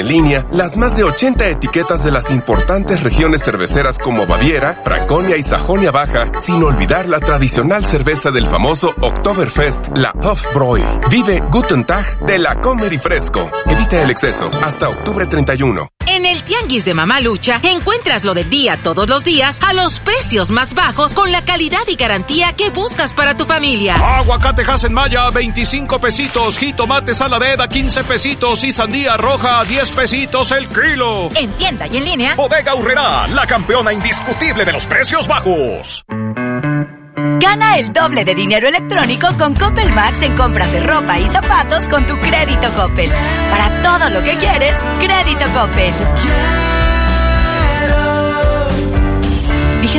En línea, las más de 80 etiquetas de las importantes regiones cerveceras como Baviera, Franconia y Sajonia Baja, sin olvidar la tradicional cerveza del famoso Oktoberfest, la Hofbräu. Vive Guten Tag de la Comer y Fresco. Evita el exceso. Hasta octubre 31. En el Tianguis de Mamalucha encuentras lo del día todos los días a los precios más bajos con la calidad y garantía que buscas para tu familia. Aguacate Hass Maya, 25 pesitos. Jitomate saladera, 15 pesitos. Y sandía roja, 10 pesitos el kilo. En tienda y en línea. Bodega Aurrerá, la campeona indiscutible de los precios bajos. Gana el doble de dinero electrónico con Coppel Max en compras de ropa y zapatos con tu crédito Coppel. Para todo lo que quieres, crédito Coppel.